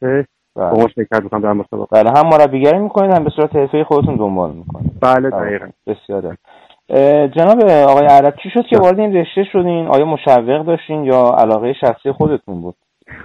رابطه با اون شرکت میکنم در مسابقه. بله، هم مربیگری میکنید هم به صورت حرفه‌ای خودتون دنبال میکنید؟ بله دقیقاً. بسیار. جناب آقای عرب چی شد که وارد این رشته شدین؟ آیا مشوق داشتین یا علاقه شخصی خودتون بود؟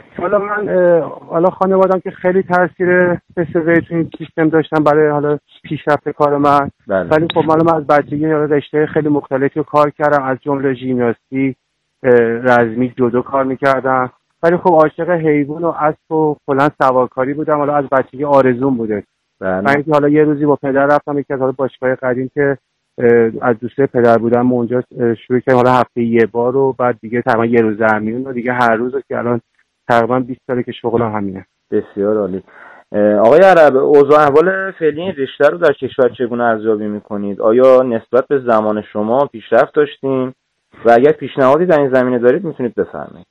حالا خانواده‌ام که خیلی تاثیر بسیاری تو این سیستم داشتن برای حالا پیشرفت کار من. ولی خب من از بچگی رشته خیلی مختلفی رو کار کردم، از جمله ژیمناستیک، رزمی، جودو کار می‌کردم. ولی خب عاشق حیوان و اسب و کلاً سوارکاری بودم. حالا از بچگی آرزوم بوده. من اینکه حالا یه روزی با پدر رفتم یکی از باشگاه قدیم که از دوسته پدر بودم اونجا شروع کردم، حالا هفته یه بار و بعد دیگه تقریبا یه روز زمین و دیگه هر روز که الان تقریبا 20 ساله که شغلم همینه. بسیار عالی. آقای عرب، اوضاع احوال فعلی این رشته رو در کشور چگونه ارزیابی می‌کنید؟ آیا نسبت به زمان شما پیشرفت داشتین و اگر پیشنهادی در این زمینه دارید میتونید بفرمایید؟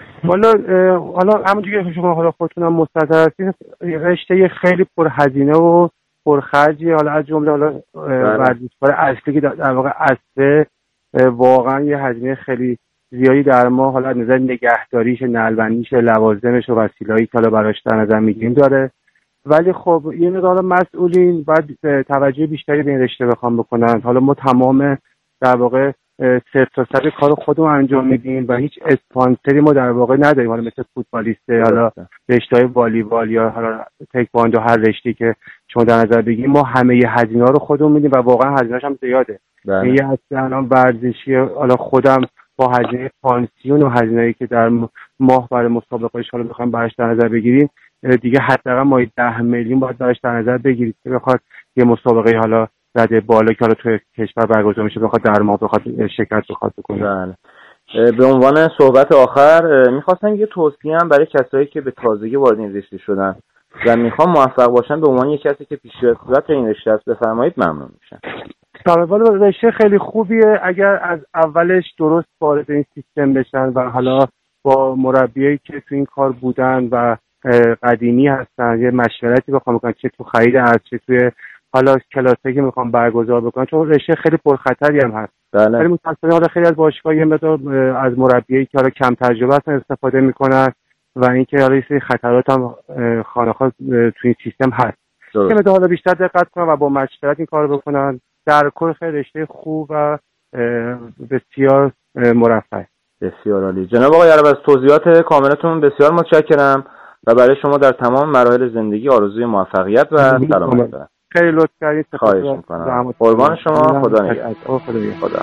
حالا همونجوری که شما حالا خودتون مستظر هستید، رشته خیلی پرهزینه و پرخرجی، حالا از جمله حالا ورزشکار اصلی که در واقع اصله واقعا یه هزینه خیلی زیادی در ما حالا از نظر نگهداریش، نلبندیش، لوازمش و وسیله‌ای که حالا براش در نظر میگیریم داره. ولی خب یه مقدار مسئولین باید توجه بیشتری به این رشته بخوام بکنن. حالا ما تمام در واقع صفر تا صد کار خودمون انجام میدیم و هیچ اسپانسری ما در واقع نداریم. حالا مثل فوتبالیسته، حالا رشته‌های والیبال یا حالا تکواندو، هر رشته‌ای که شما در نظر بگیریم ما همه هزینه‌ها رو خودمون میدیم و واقعا هزینه‌اش هم زیاده. یه هسته الان ورزشی، حالا خودم با هزینه پانسیون و هزینه‌ای که در ماه برای مسابقه‌اش حالا بخوام براش در نظر بگیریم دیگه حداقل ما 10 میلیون باید براش در نظر بگیرید که بخواد یه مسابقه حالا رده بالا که حالا توی کشور برگزار میشه بخواد در ما بخواد شرکت بکنه. به عنوان صحبت آخر می‌خواستم یه توصیه هم برای کسایی که به تازگی وارد این رشته شدن و می‌خوام موفق باشن به عنوان یک کسی که پیشرفت این رشته است بفرمایید ممنون میشم. طالبان رشته خیلی خوبیه اگر از اولش درست وارد این سیستم بشن و حالا با مربیایی که تو این کار بودن و قدیمی هستن یه مشورتی بخوام بکنن، چه تو خرید ارز چه توی حالا کلاسایی که میخوام برگزار بکنن، چون رشته خیلی پرخطری هم هست. ولی متأسفانه حالا خیلی از باشگاه‌ها یه مقدار از مربیایی که حالا کم تجربه هستن استفاده میکنن و اینکه حالا یه سری خطرات هم خانه‌ها تو این سیستم هست. که مقدار حالا بیشتر دقت کنن و با مشورت این کارو بکنن. در کل خیلی رشته خوب و بسیار مرفه. بسیار عالی. جناب آقای عرب از توضیحات کاملتون بسیار متشکرم و برای شما در تمام مراحل زندگی آرزوی موفقیت و سلامت دارم. خیلی لطف کردید. خواهش می‌کنم. قربان شما. خدا نگهدار. خدا.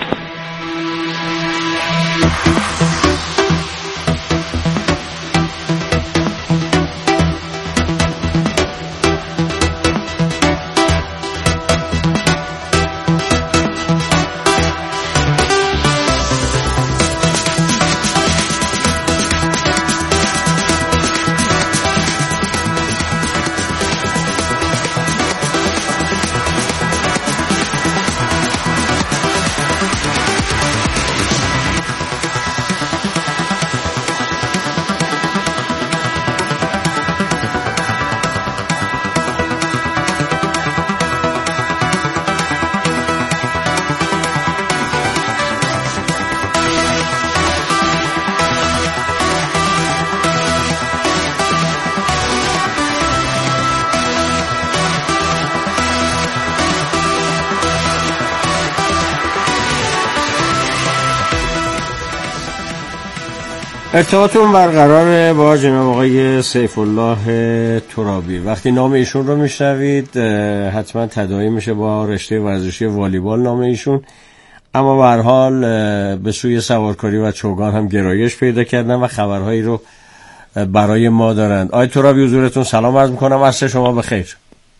ارتباطمون برقرار با جناب آقای سیف الله ترابی. وقتی نام ایشون رو میشنوید حتما تداعی میشه با رشته ورزشی والیبال نام ایشون، اما به هر حال به سوی سوارکاری و چوگان هم گرایش پیدا کردن و خبرهایی رو برای ما دارند. آقای ترابی حضورتون سلام عرض میکنم، عصر شما بخیر.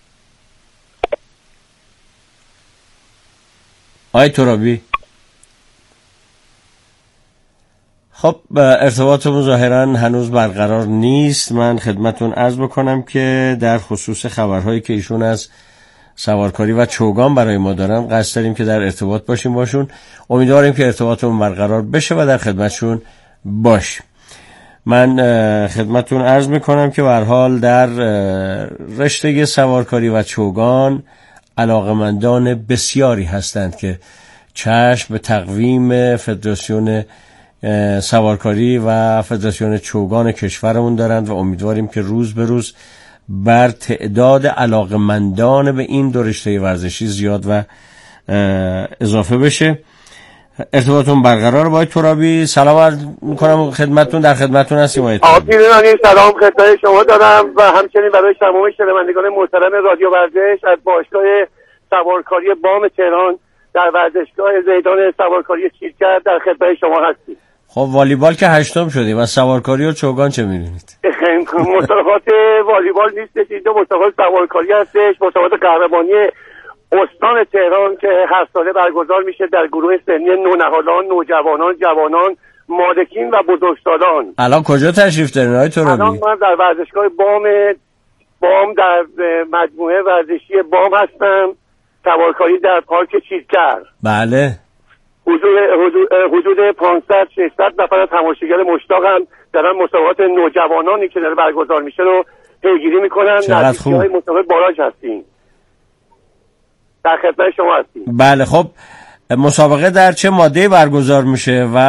آقای ترابی خب ارتباطمون ظاهراً هنوز برقرار نیست. من خدمتون عرض بکنم که در خصوص خبرهایی که ایشون از سوارکاری و چوگان برای ما دارن قصد داریم که در ارتباط باشیم باشون. امیدواریم که ارتباطمون برقرار بشه و در خدمتشون باشیم. من خدمتون عرض میکنم که به هر حال در رشته سوارکاری و چوگان علاقمندان بسیاری هستند که چشم به تقویم فدراسیون سوارکاری و فدراسیون چوگان کشورمون دارند و امیدواریم که روز به روز بر تعداد علاقمندان به این دو رشته ورزشی زیاد و اضافه بشه. ارتباطتون برقرار با ترابی. سلام عرض میکنم خدمتتون، در خدمتتون هستیم. آقای سلام خدمت شما دارم و همچنین برای تمام شنوندگان محترم رادیو ورزش از باشگاه سوارکاری بام تهران در ورزشگاه زیدان سوارکاری شیرکر در خدمت شما هستیم. خب والیبال که 8م شدیم و سوارکاری و چوگان چه می‌دونید؟ مسابقات والیبال نیستش، اینجا مسابقات سوارکاری هستش. مسابقات قهرمانی استان تهران که هر ساله برگزار میشه در گروه سنی نونهالان، نوجوانان، جوانان، مالکین و بزرگسالان. الان کجا تشریف دارین آقای ترابی؟ الان من در ورزشگاه بام در مجموعه ورزشی بام هستم، سوارکاری در پارک شیرکر. بله. حدود 500-600 نفر تماشاگر مشتاقم دارن مسابقات نوجوانانی که داره برگزار میشه رو پیگیری میکنن. نتیجه‌های مسابقه باراژ هستیم. در خدمت شما هستیم. بله. خب مسابقه در چه ماده برگزار میشه و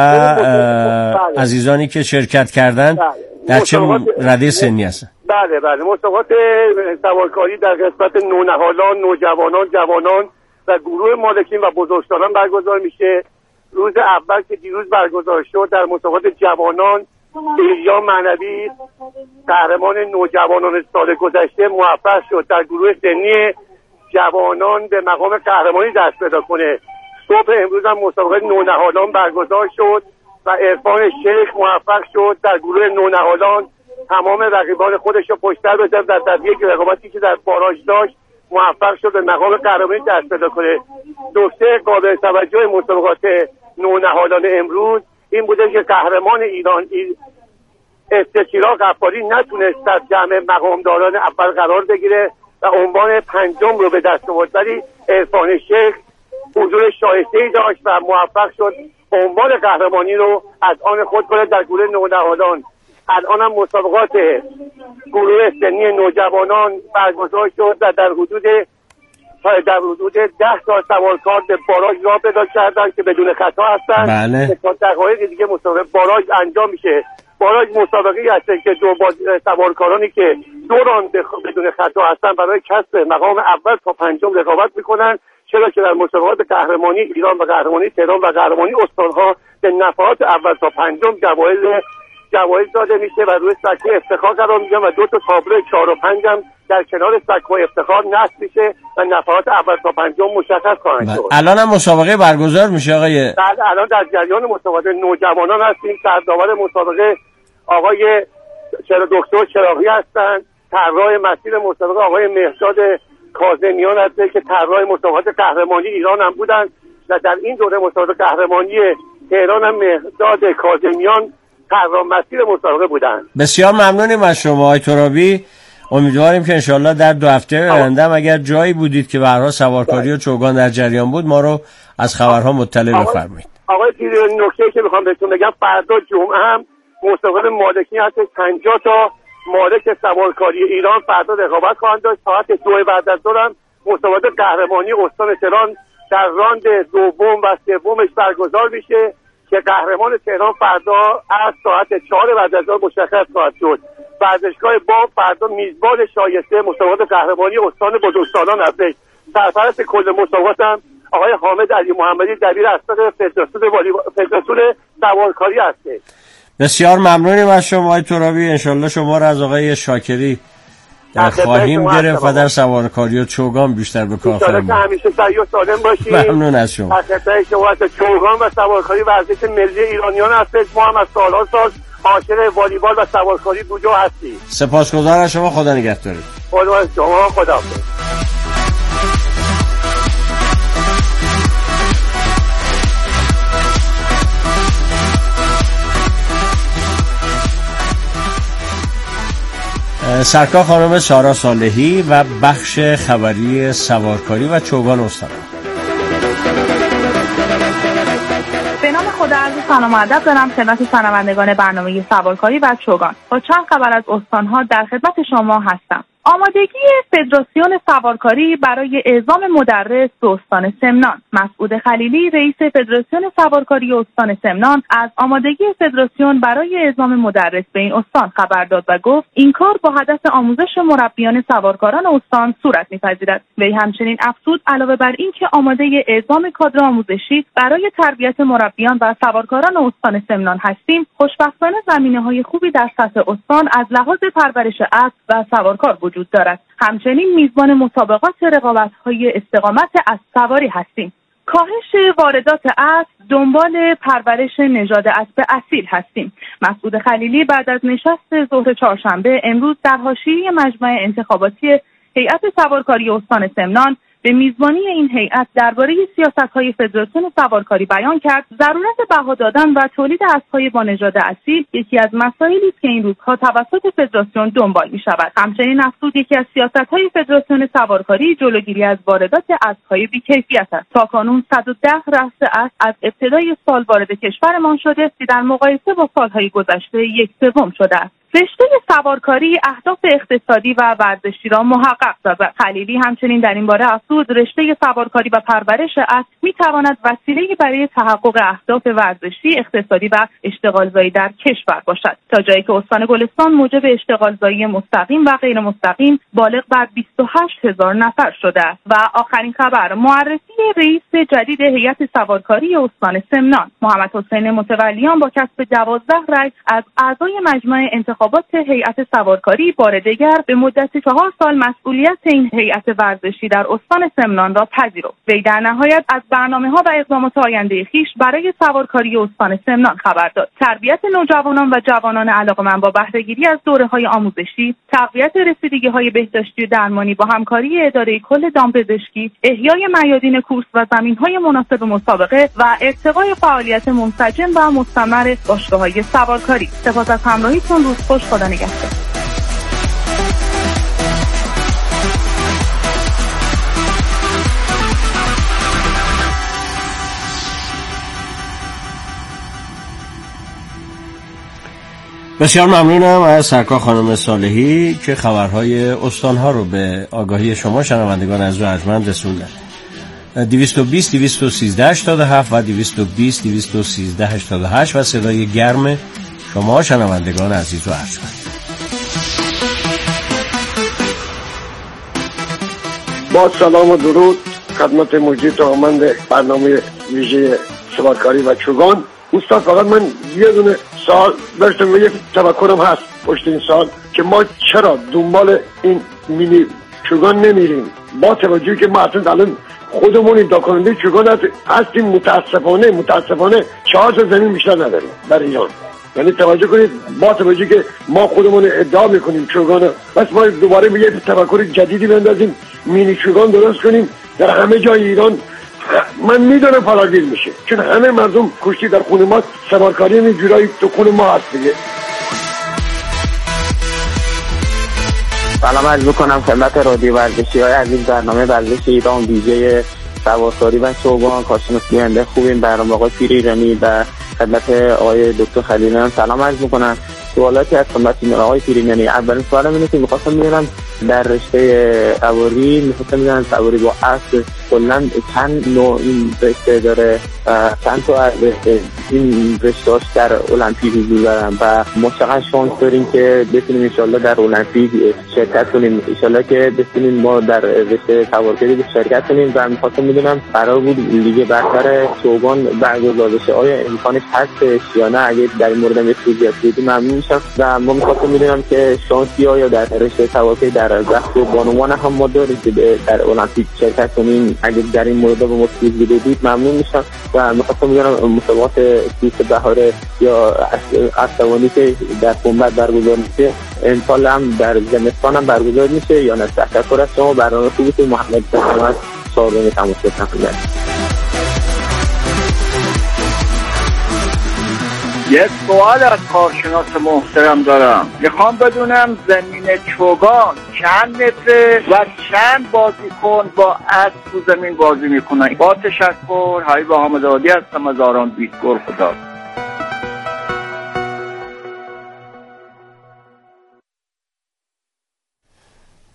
عزیزانی که شرکت کردن در چه رده سنی هستن؟ بله مسابقات سوارکاری در قسمت نونهالان، نوجوانان، جوانان و گروه مالکین و بزرگسالان برگزار میشه. روز اول که دیروز برگزار شد در مسابقات جوانان، ایلیا معنوی قهرمان نوجوانان سال گذشته موفق شد در گروه سنی جوانان به مقام قهرمانی دست پیدا کنه. صبح امروز هم مسابقه نونهالان برگزار شد و عرفان شیخ موفق شد در گروه نونهالان تمام رقیبان خودش رو پشت‌سر بذاره در یک رقابتی که در باراژ داشت موفق شد به مقام قهرمانی دست پیدا کنه. نکته قابل توجه مسابقات نونهالان امروز این بوده که قهرمان ایران استشیرا غفاری نتونست در جمع مقامداران اول قرار بگیره و عنوان 5م رو به دست آورد، ولی عرفان شیخ حضور شایسته‌ای داشت و موفق شد عنوان قهرمانی رو از آن خود کنه در گروه نونهالان. الان هم مسابقات گروه سنی نوجوانان برگزار شد و در حدود 10 تا سوارکار به باراژ راه پیدا کردن که بدون خطا هستن. بله. تا دقایق دیگه مسابقه باراژ انجام میشه. باراژ مسابقه‌ای هست که سوارکارانی که 2 راند بدون خطا هستن برای کسب مقام اول تا 5م رقابت میکنن، چرا که در مسابقات قهرمانی ایران و قهرمانی تهران و قهرمانی استان‌ها به نفرات اول تا 5م جوایز داده میشه و روی سکوی افتخار قرار میگیرن و 2 تا تابلو 4 و 5 هم در کنار سکوی افتخار نصب میشه و نفرات اول تا 5م مشخص خواهند شد. الان هم مسابقه برگزار میشه آقای؟ الان در جریان مسابقات نوجوانان هستیم. سرداور مسابقه آقای دکتر چراغی هستند. طراح مسیر مسابقه آقای مهداد کاظمیان هستند که طراح مسابقات قهرمانی ایران هم بودند و در این دوره مسابقات قهرمانی تهران هم مهداد کاظمیان طراح مسیر مسابقه بودند. بسیار ممنونیم از شما آقای ترابی. امیدواریم که انشالله در 2 هفته آینده اگر جایی بودید که به هر حال سوارکاری و چوگان در جریان بود ما رو از خبرها مطلع بفرمایید. آقای نکته که میخوام بهتون بگم، فردا جمعه هم مسابقه مالکی هست. 50 تا مالک سوارکاری ایران فردا رقابت خواهند داشت. ساعت 2 بعد از ظهر هم مسابقه قهرمانی استان تهران در راند دوم و سومش برگزار میشه که قهرمان تهران فردا از ساعت 4 بعد از ظهر مشخص خواهد شد. ورزشگاه بام فردا میزبان شایسته مسابقات قهرمانی استان بزرگسالان هستش. سرپرست کل مسابقات هم آقای حامد علی محمدی دبیر اسناد فدراسیون سوارکاری هستش. بسیار ممنونیم از شما آقای ترابی. انشالله شما را از آقای شاکری خواهیم گرفت و در سوارکاری و چوگان بیشتر به کار فرمایید. همیشه سعی و سالم باشید. ممنون از شما. شما چوگان و سوارکاری ورزش ملی ایرانیان هستید. ما هم از سالها سال عاشق والیبال و سوارکاری بوده هستیم. سپاسگزارم از شما. خدا نگهدارت. خدا شما. خداحافظ. سرکار خانم سارا صالحی و بخش خبری سوارکاری و چوگان استان. به نام خدا عرض سلام و ادب دارم خدمت شنوندگان برنامه سوارکاری و چوگان. با چند خبر از استان‌ها در خدمت شما هستم. آمادگی فدراسیون سوارکاری برای اعزام مدرس به استان سمنان. مسعود خلیلی رئیس فدراسیون سوارکاری استان سمنان از آمادگی فدراسیون برای اعزام مدرس به این استان خبر داد و گفت این کار با هدف آموزش مربیان سوارکاران استان صورت می‌پذیرد. وی همچنین افزود علاوه بر اینکه آماده اعزام کادر آموزشی برای تربیت مربیان و سوارکاران استان سمنان هستیم، خوشبختانه زمینه‌های خوبی در سطح استان از لحاظ پرورش اسب و سوارکار وجود دارد. همچنین میزبان مسابقات رقابت‌های استقامت اسب سواری هستیم. کاهش واردات اسب دنبال پرورش نژاد اسب اصیل هستیم. مسعود خلیلی بعد از نشست ظهر چهارشنبه امروز در حاشیه مجمع انتخاباتی هیئت سوارکاری استان سمنان به میزبانی این هیئت درباره سیاست‌های فدراسیون سوارکاری بیان کرد. ضرورت بها دادن و تولید اسب‌های با نژاد اصیل یکی از مسائلی است که این روزها توسط فدراسیون دنبال می‌شود. همچنین افزود یکی از سیاست‌های فدراسیون سوارکاری جلوگیری از واردات اسب‌های بی‌کیفیت است. تاکنون 110 رأس اسب از ابتدای سال وارد کشورمان شده که در مقایسه با سال‌های گذشته 1/3 شده است. رشته سوارکاری اهداف اقتصادی و ورزشی را محقق سازد. خلیلی همچنین در این باره افزود رشته سوارکاری و پرورش اسب می‌تواند وسیله‌ای برای تحقق اهداف ورزشی، اقتصادی و اشتغالزایی در کشور باشد. تا جایی که استان گلستان موجب اشتغالزایی مستقیم و غیر مستقیم بالغ بر 28,000 نفر شده است. و آخرین خبر، معرفی رئیس جدید هیئت سوارکاری استان سمنان. محمد حسین متولیان با کسب 12 رأی از اعضای مجمع انتخابات هیئت سوارکاری بار دیگر به مدت 4 سال مسئولیت این هیئت ورزشی در استان سمنان را پذیرفت. وی در نهایت از برنامه‌ها و اقدامات آینده خویش برای سوارکاری استان سمنان خبر داد. تربیت نوجوانان و جوانان علاقه‌مند با بهره‌گیری از دوره‌های آموزشی، تقویت رسیدگی‌های بهداشتی و درمانی با همکاری اداره کل دامپزشکی، احیای میادین کورس و زمین‌های مناسب مسابقه و ارتقای فعالیت منسجم و مستمر باشگاه‌های سوارکاری. سپاس از همراهیتون. روز خوش. خدا نگهدار. بسیار ممنونم از سرکار خانم صالحی که خبرهای استانها رو به آگاهی شما شنوندگان عزیز و ارجمند رسوندن. 220 213 87 و 220 213 88 و صدای گرم شما شنوندگان عزیز و ارجمند. با سلام و درود خدمت مجری توامند برنامه ویژه سوارکاری و چوگان. استاد فقط من یه دونه سوال داشتم و یک تفکرم هست پشت این سوال که ما چرا دنبال این مینی چوگان نمیریم، با توجهی که ما اصلا الان خودمون ادعا کننده چوگان هستیم. متاسفانه 4 تا زمین بیشتر نداریم در ایران. یعنی توجه کنید، با توجهی که ما خودمون ادعا میکنیم چوگان، بس ما دوباره به یک تفکر جدیدی بندازیم، مینی چوگان درست کنیم در همه جای ایران. من میدونم فراگیر میشه، چون همه مردم کشتی در خون ما، سوارکاری هم جورایی تو خون ما هست دیگه. سلام عرض میکنم خدمت رادیو ورزشی های عزیز. برنامه ورزش ایران ویژه سوارکاری و چوگان، کارشناس گوینده خوب این برنامه آقای پیر ایرانی و خدمت آقای دکتر خلیلی هم سلام عرض میکنم. سوالاتی از خدمت آقای پیر ایرانی. اولین سوالم اینه که میخواستم بدونم در رشته سواری میخواستم بدونم سواری با اسب کلا چند نوع این رشته داره، چند تا این رشته‌اش در المپیک حضور دارن و ما چقدر شانس داریم که بتونیم انشالله در المپیک شرکت کنیم، انشالله که بتونیم ما در رشته سوارکاری شرکت کنیم. و میخواستم بدونم قرار بود لیگ برتر چوگان برگزار بشه، آیا امکانش هستش یا نه؟ اگه در این مورد توضیحات بدید ممنون میشم. و ما میخواستم بدونم که شانسی آیا در رشته سوارکاری در زخم بانوان هم ما داریم که در المپیک شرکت کنیم؟ اگه در این مورد به ما توضیح بدید ممنون میشم. و میخواستم بدونم مسابقات کوس بهاره یا اسبانی که در خنبت برگزار میشه امسال هم در زمستان هم برگزار میشه یا نه؟ تشکر از شما. برنامه خوبی محمد محمد صاحب تماشا کنید. یک سوال از کارشناس محترم دارم. میخوام بدونم زمین چوگان چند متره و چند بازیکن با اسب تو زمین بازی میکنن؟ با تشکر. حبیب حامدآبادی هستم از آران بیتگل. خدا.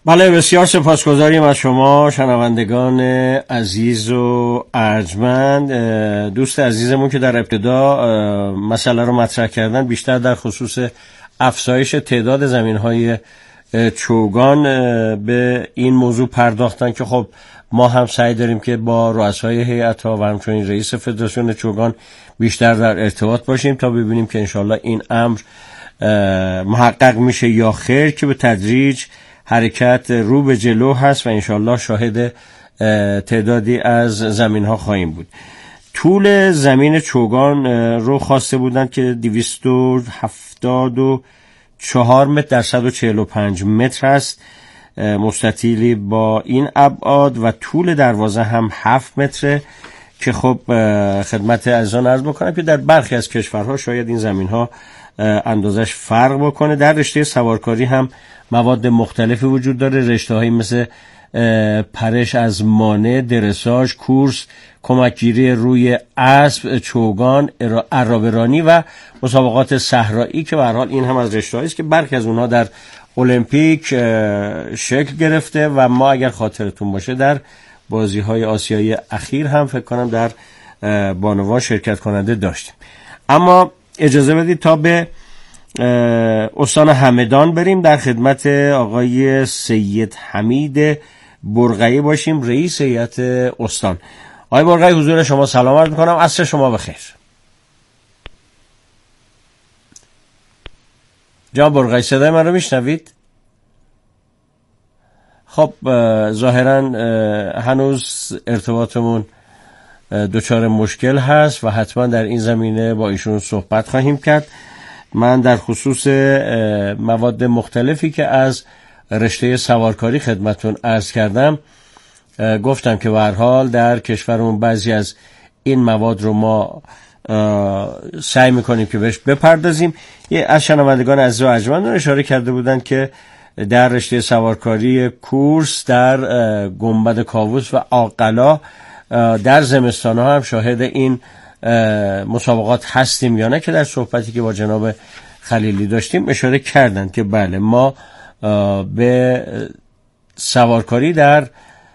بله، بسیار سپاسگزاریم از شما شنوندگان عزیز و ارجمند. دوست عزیزمون که در ابتدا مسئله رو مطرح کردن بیشتر در خصوص افزایش تعداد زمین‌های چوگان به این موضوع پرداختن که خب ما هم سعی داریم که با رؤسای هیئت‌ها و همچنین رئیس فدراسیون چوگان بیشتر در ارتباط باشیم تا ببینیم که انشالله این امر محقق میشه یا خیر، که به تدریج حرکت رو به جلو هست و انشالله شاهد تعدادی از زمین ها خواهیم بود. طول زمین چوگان رو خواسته بودن که 274 متر در 145 متر هست مستطیلی با این ابعاد و طول دروازه هم 7 متره که خب خدمت عزیزان عرض بکنم که در برخی از کشورها شاید این زمین ها اندازش فرق بکنه. در رشته سوارکاری هم مواد مختلفی وجود داره، رشته هایی مثل پرش از مانع، درساژ، کورس، کمکگیری روی اسب، چوگان، عرابه‌رانی و مسابقات صحرایی که به هر حال این هم از رشته‌هایی است که برخی از اونها در المپیک شکل گرفته و ما اگر خاطرتون باشه در بازی‌های آسیایی اخیر هم فکر کنم در بانوان شرکت کننده داشتیم. اما اجازه بدید تا به استان همدان بریم، در خدمت آقای سید حمید برقعی باشیم، رئیس هیئت استان. آقای برقعی حضور شما سلام عرض می‌کنم، عصر شما بخیر. جناب برقعی صدای من رو میشنوید؟ خب ظاهراً هنوز ارتباطمون دچار مشکل هست و حتما در این زمینه با ایشون صحبت خواهیم کرد. من در خصوص مواد مختلفی که از رشته سوارکاری خدمتون عرض کردم گفتم که به هر حال در کشورمون بعضی از این مواد رو ما سعی میکنیم که بهش بپردازیم. از شنوندگان عزیز و ارجمند اشاره کرده بودن که در رشته سوارکاری کورس در گنبد کاووس و عاقلا در زمستان‌ها هم شاهد این مسابقات هستیم یا نه، که در صحبتی که با جناب خلیلی داشتیم اشاره کردن که بله ما به سوارکاری در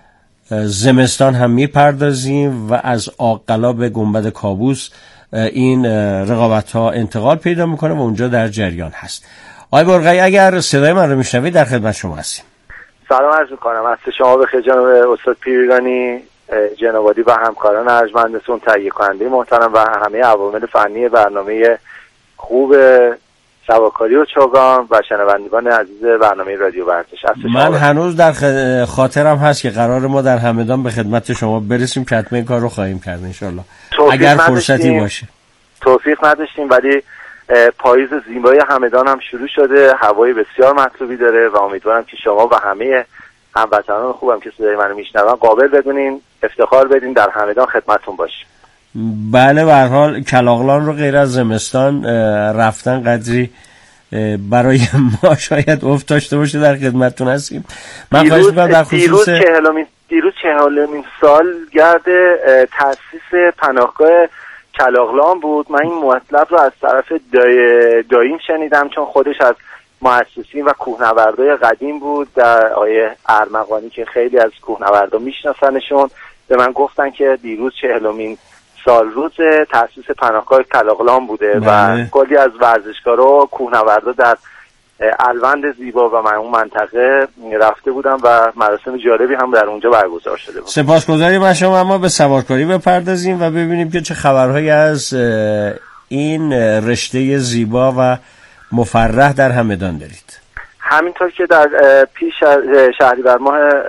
زمستان هم میپردازیم و از عاقلا به گنبد کاووس این رقابت ها انتقال پیدا میکنه و اونجا در جریان هست. آقای برقعی اگر صدای من رو میشنوید در خدمت شما هستیم. سلام عرض میکنم، از شما بخیر جناب استاد پیرگانی، جنابادی و همکاران ارجمندتون، تهیه کننده محترم و همه عوامل فنی برنامه خوب سوارکاری و چوگان و شنوندگان عزیز برنامه رادیو ورزش. من هنوز در خاطرم هست که قرار ما در همدان به خدمت شما برسیم که حتما این کار رو خواهیم کرد انشالله اگر فرصتی باشه. توفیق نداشتیم ولی پاییز زیبای همدان هم شروع شده، هوای بسیار مطلوبی داره و امیدوارم که شما و همه هموطنان خوبم که صدای منو میشنون قابل بدونین افتخار بدین در همدان خدمتتون باشیم. بله به هر حال کلاغلان رو غیر از زمستان رفتن قدری برای ما شاید افت داشته باشه در خدمتتون هستیم. من خواهش می‌کنم در خصوص دیروز 40مین سالگرد تأسیس پناهگاه کلاغلان بود. من این مطلب رو از طرف داییم شنیدم چون خودش از مؤسسین و کوهنوردای قدیم بود، در آقای ارمغانی که خیلی از کوهنوردا میشناسنشون به من گفتن که دیروز 40مین سال روز تأسیس پناهگاه کلاغلان بوده و کلی از ورزشکارا و کوهنوردا در الوند زیبا و اون منطقه رفته بودن و مراسم جالبی هم در اونجا برگزار شده بود. سپاسگزاریم از شما. اما به سوارکاری بپردازیم و ببینیم که چه خبرهایی از این رشته زیبا و مفرح در همدان دارید. همینطور که در پیش شهریور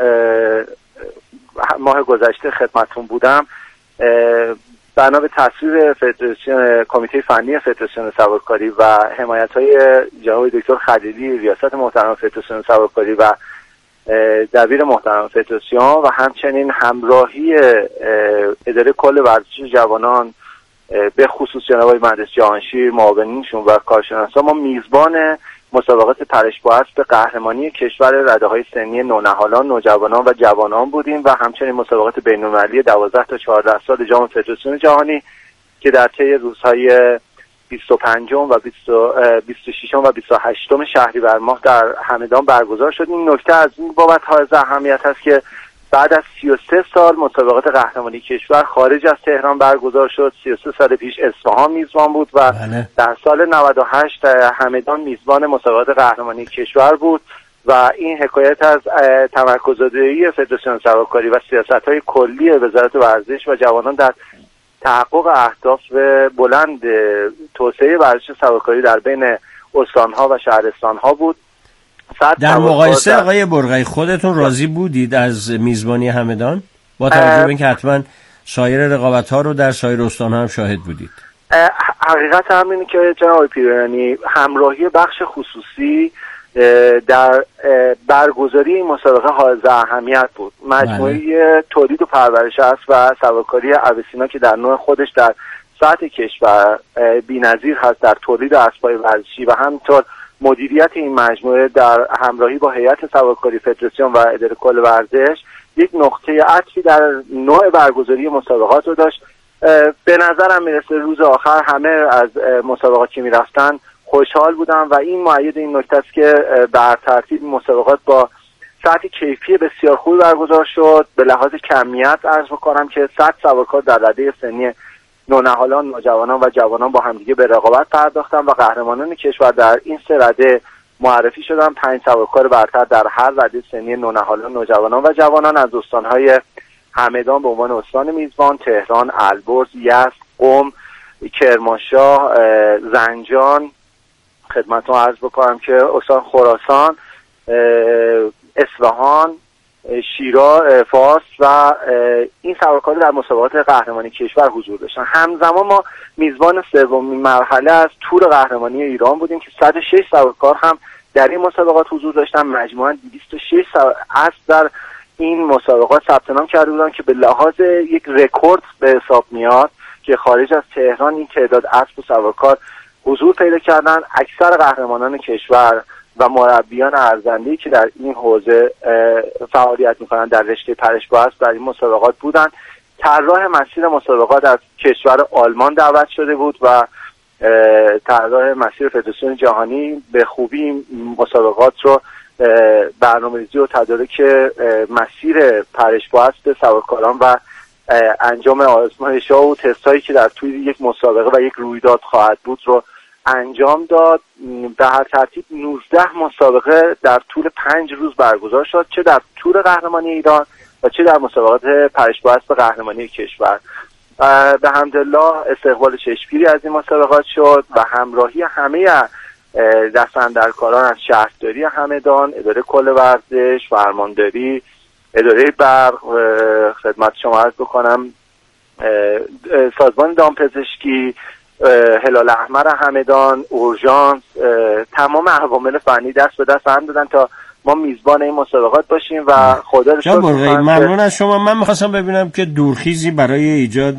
ماه گذشته خدمتون بودم، بنا به تصویب فدراسیون کمیته فنی فدراسیون سوارکاری و حمایت‌های جناب دکتر خلیلی ریاست محترم فدراسیون سوارکاری و دبیر محترم فدراسیون و همچنین همراهی اداره کل ورزش جوانان به خصوص جناب مهندس جهانشیر معاونینشون و کارشناسان، ما میزبان مسابقات پرش با اسب به قهرمانی کشور رده‌های سنی نونهالان، نوجوانان و جوانان بودیم و همچنین مسابقات بین‌المللی 12 تا 14 سال جام فدراسیون جهانی که در طی روزهای 25 و 26 و 28 شهریور ماه در همدان برگزار شد. این نکته از این بابت حائز اهمیت است که بعد از 33 سال مسابقات قهرمانی کشور خارج از تهران برگزار شد. 33 سال پیش اصفهان میزبان بود و در سال 98 همدان میزبان مسابقات قهرمانی کشور بود و این حکایت از تمرکزداری فدراسیون سوارکاری و سیاست‌های کلی وزارت ورزش و جوانان در تحقق اهداف بلند توسعه ورزش سوارکاری در بین استان‌ها و شهرستان‌ها بود. در مقایسه آقای برقی خودتون راضی بودید از میزبانی همدان با توجه به اینکه حتما سایر رقابت‌ها رو در سایر استان‌ها هم شاهد بودید؟ حقیقت هم اینه که جناب آقای پیرانی همراهی بخش خصوصی در برگزاری این مسابقه حائز اهمیت بود. مجموعه تولید و پرورش اسب و سوارکاری اوسینا که در نوع خودش در سطح کشور بی‌نظیر هست در تولید اسب‌های ورزشی و همینطور مدیریت این مجموعه در همراهی با هیئت سوارکاری فدراسیون و اداره کل ورزش یک نقطه عطفی در نوع برگزاری مسابقات رو داشت. به نظرم میرسه روز آخر همه از مسابقات که میرفتن خوشحال بودن و این مؤید این نکته است که بر ترتیب مسابقات با سطح کیفی بسیار خوبی برگزار شد. به لحاظ کمیت عرض بکنم که 100 سوارکار در رده سنی نونهالان، نوجوانان و جوانان با همدیگه به رقابت پرداختن و قهرمانان کشور در این سه رده معرفی شدن. 5 سوارکار برتر در هر رده سنی نونهالان، نوجوانان و جوانان از استان‌های همدان به عنوان استان میزبان، تهران، البرز، یزد، قم، کرمانشاه، زنجان، خدمتتون عرض بکنم که استان خراسان، اصفهان، شیراز، فارس و این سوارکار در مسابقات قهرمانی کشور حضور داشتن. همزمان ما میزبان سومین مرحله از تور قهرمانی ایران بودیم که 106 سوارکار هم در این مسابقات حضور داشتن. مجموعاً 206 اسب در این مسابقات ثبت نام کرده بودن که به لحاظ یک رکورد به حساب میاد که خارج از تهران این تعداد اسب و سوارکار حضور پیدا کردن. اکثر قهرمانان کشور و مربیان ارزنده‌ای که در این حوزه فعالیت می‌کنند در رشته پرش با اسب در این مسابقات بودند. طراح مسیر مسابقات از کشور آلمان دعوت شده بود و طراح مسیر فدراسیون جهانی به خوبی مسابقات رو برنامه‌ریزی و تدارک مسیر پرش با اسب سوارکاران و انجام آزمایش‌ها و تست‌هایی که در توی یک مسابقه و یک رویداد خواهد بود رو انجام داد. به هر ترتیب 19 مسابقه در طول 5 روز برگزار شد، چه در تور قهرمانی ایران و چه در مسابقات پرش با اسب قهرمانی کشور. به حمدالله استقبال چشمگیری از این مسابقات شد و همراهی همه دستاندرکاران از شهرداری همدان، اداره کل ورزش، فرمانداری، اداره برق، خدمت شما عرض بکنم سازمان دامپزشکی، هلال احمر همدان، اورژانس، تمام عوامل فنی دست به دست هم دادن تا ما میزبان این مسابقات باشیم و خدا رو شکر. ممنون از شما. من می‌خواستم ببینم که دورخیزی برای ایجاد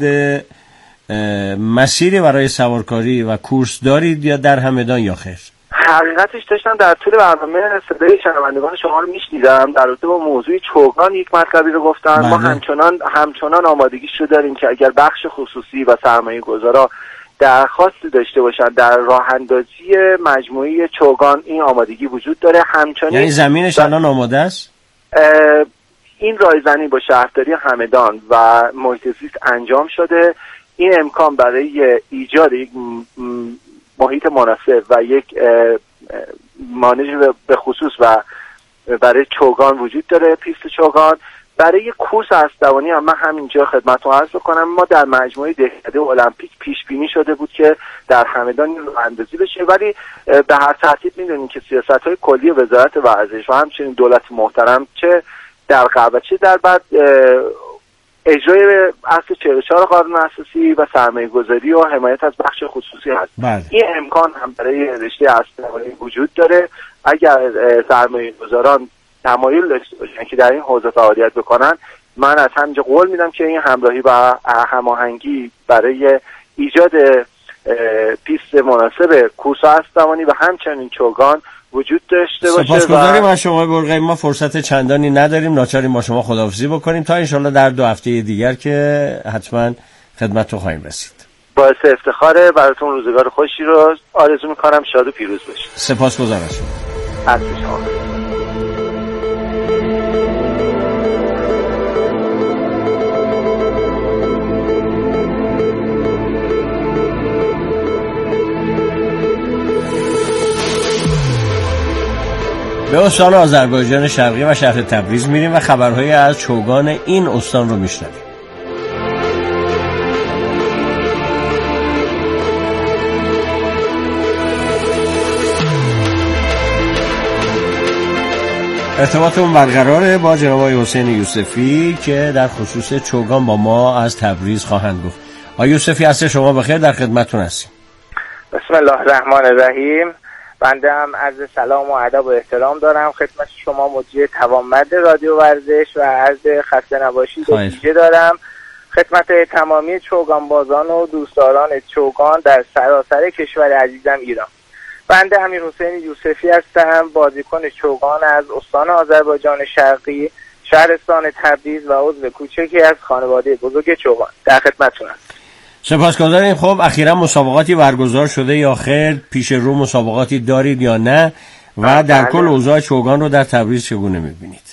مسیری برای سوارکاری و کورس دارید یا در همدان یا خیر؟ حقیقتش داشتم در طول برنامه صدای شنوندگان شما رو میشنیدم در رابطه با موضوع چوگان یک مطلبی رو گفتن. ما همچنان آمادگیش رو داریم که اگر بخش خصوصی و سرمایه گذارا درخواستی داشته باشن در راه اندازی مجموعه چوگان این آمادگی وجود داره. همچنین یعنی زمینش الان آماده است؟ این رایزنی با شهرداری همدان و محیط زیست انجام شده. این امکان برای ایجاد یک محیط مناسب و یک مانج به خصوص و برای چوگان وجود داره. پیست چوگان برای کورس اسب‌دوانی هم من همینجا خدمتتون عرض بکنم ما در مجموعه دهکده المپیک پیش بینی شده بود که در همدان راه اندازی بشه، ولی به هر ترتیب میدونیم که سیاست‌های کلی وزارت ورزش و همچنین دولت محترم چه در قبل چه در بعد اجرای اصل 44 قانون اساسی و سرمایه‌گذاری و حمایت از بخش خصوصی هست. این امکان هم برای رشته اسب‌دوانی وجود داره. اگر سرمایه‌گذاران تمایل داشته باشن که در این حوزه فعالیت بکنن، من از همینجا قول میدم که این همراهی و هماهنگی برای ایجاد پیست مناسب کورس اسب‌دوانی و همچنین چوگان وجود داشته باشه. سپاسگزاریم از شما برقی. ما فرصت چندانی نداریم، ناچاریم با شما خداحافظی بکنیم تا انشالله در 2 هفته دیگر که حتما خدمتتون خواهیم رسید. باعث افتخاره. براتون روزگار خوشی رو آرزو میکنم. شاد و پیروز باشید. سپاسگزارم از شما. از شما. به استان آذربایجان شرقی و شهر تبریز میریم و خبرهایی از چوگان این استان رو میشنویم. ارتباطمون برقراره با جناب آقای حسین یوسفی که در خصوص چوگان با ما از تبریز خواهند گفت. آقای یوسفی عصر شما بخیر، در خدمتتون هستیم. بسم الله الرحمن الرحیم. بنده هم عرض سلام و ادب و احترام دارم خدمت شما مجری توانمند رادیو ورزش و عرض خسته نباشید ویژه دارم خدمت تمامی چوگان بازان و دوستداران چوگان در سراسر کشور عزیزم ایران. بنده امیر حسین یوسفی هستم، بازیکن چوگان از استان آذربایجان شرقی، شهرستان تبریز و عضو کوچکی از خانواده بزرگ چوگان. در خدمتتون هستم. سپاسگزاریم. خب اخیرا مسابقاتی برگزار شده یا خیر؟ پیش رو مسابقاتی دارید یا نه؟ و در کل اوضاع چوگان رو در تبریز چگونه می‌بینید؟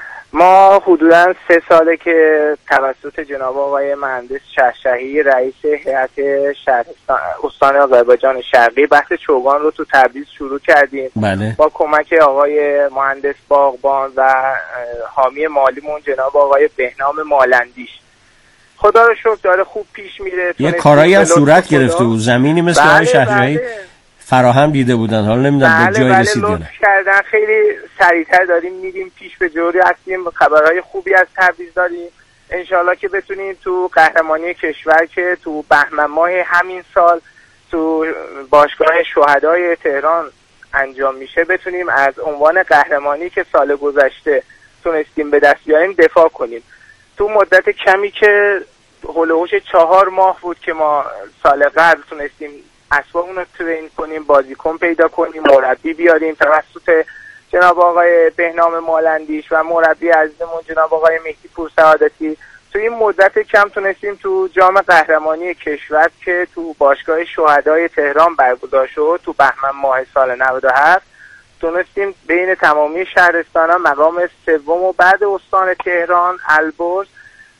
ما حدوداً 3 ساله که توسط جناب آقای مهندس شهشهی رئیس هیئت شهرستان استان آذربایجان شرقی بحث چوگان رو تو تبریز شروع کردیم. بله. با کمک آقای مهندس باغبان و حامی مالیمون جناب آقای بهنام مالندیش. خدا رو شکر داره خوب پیش میره. یه کارایی هم صورت گرفته بود، زمینی مثل آقای شهرهایی فراهم دیده بودن، حالا نمیدونم به جای رسید یا نه. کردن خیلی سریعتر داریم میریم پیش، به جوری هستیم، خبرهای خوبی از تبریز داریم. انشالله که بتونیم تو قهرمانی کشور که تو بهمن ماه همین سال تو باشگاه شهدای تهران انجام میشه بتونیم از عنوان قهرمانی که سال گذشته تونستیم به دست بیاریم دفاع کنیم. تو مدت کمی که هولوش 4 ماه بود که ما سال قبل تونستیم اسبابون رو ترین کنیم، بازیکن پیدا کنیم، مربی بیاریم توسط جناب آقای بهنام مالندیش و مربی عزیزمون جناب آقای مهدی پور سعادتی. تو این مدت کم تونستیم تو جام قهرمانی کشور که تو باشگاه شهدای تهران برگزار شد تو بهمن ماه سال 97 تونستیم بین تمامی شهرستان‌ها مقام سوم و بعد استان تهران البرز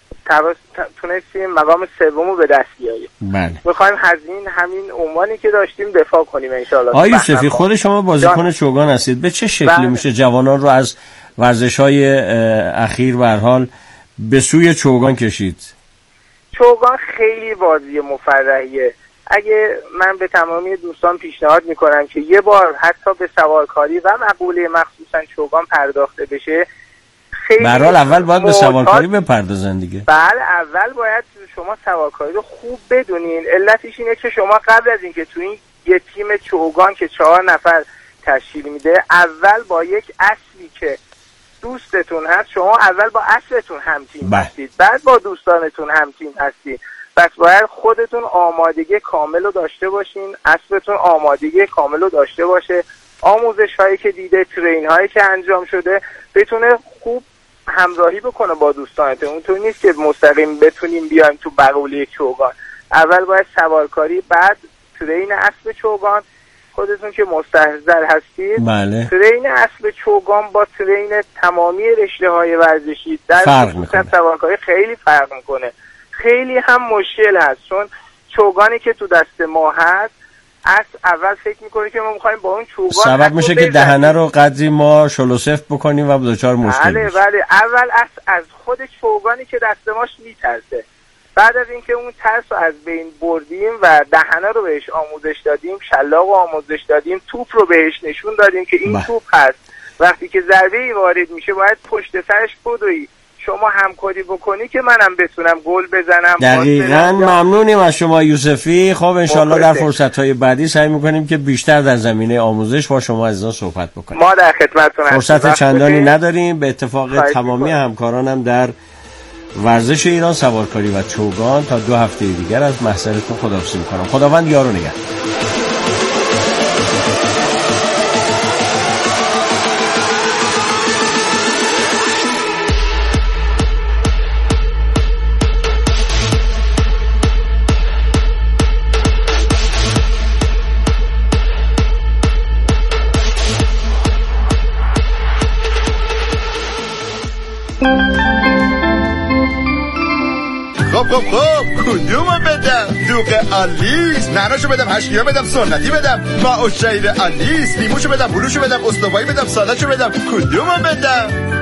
تونستیم مقام سوم رو به دست بیاریم. بله. میخوایم همین عنوانی که داشتیم دفاع کنیم انشالله. آقای یوسفی خود شما بازیکن چوگان هستید، به چه شکلی میشه جوانان رو از ورزش‌های اخیر به هر حال به سوی چوگان کشید؟ چوگان خیلی بازی مفرحیه. اگه من به تمامی دوستان پیشنهاد میکنم که یه بار حتی به سوارکاری و مقوله مخصوصا چوگان پرداخته بشه. به هر حال اول باید به سوارکاری بپردازن دیگه. بله اول باید شما سوارکاری رو خوب بدونین. علتش اینه که شما قبل از اینکه تو این یه تیم چوگان که 4 نفر تشکیل میده اول با یک اصلی که دوستتون هست شما اول با اصلتون هم تیم هستید، بعد با دوستانتون هم تیم هستید. پس باید خودتون آمادگی کامل رو داشته باشین، اصلتون آمادگی کامل رو داشته باشه، آموزش هایی که دیده، ترین هایی که انجام شده بتونه خوب همراهی بکنه با دوستانتون. اونطور نیست که مستقیم بتونیم بیایم تو بقوله چوگان. اول باید سوارکاری، بعد ترین اصل چوگان. خودتون که مستحضر هستید بله. ترین اصل چوگان با ترین تمامی رشته های ورزشی در سوارکاری خیلی فرق میکنه. خیلی هم مشکل هست چون چوگانی که تو دست ما هست اول فکر میکنه که ما میخوایم با اون چوگان سبب میشه که دهنه رو قدری ما شلوسفت بکنیم و دچار مشکل بله بله. اول از خود چوگانی که دست ماش میترسه. بعد از اینکه اون ترس رو از بین بردیم و دهنه رو بهش آموزش دادیم، شلاق رو آموزش دادیم، توپ رو بهش نشون دادیم که این توپ هست، وقتی که ضربه‌ای وارد میشه باید پشت سرش بدوی، شما همکاری بکنی که منم بتونم گل بزنم. دقیقاً. ممنونیم از شما یوسفی. خب انشالله در فرصت‌های بعدی سعی می‌کنیم که بیشتر در زمینه آموزش با شما عزیزان صحبت بکنیم. ما در خدمتتون هستیم. فرصت چندانی نداریم. به اتفاق تمامی همکارانم در ورزش ایران سوارکاری و چوگان تا 2 هفته دیگر از محضرتون خداحافظی می‌کنم. خداوند یار و نگهدار. خب کدومو بدم؟ دوغ آلیس، نعناشو بدم، هشکیا بدم، سنتی بدم، ماء الشهیر آلیس، لیموشو بدم، بلوشو بدم، استوایی بدم، سالادشو بدم، کدومو بدم؟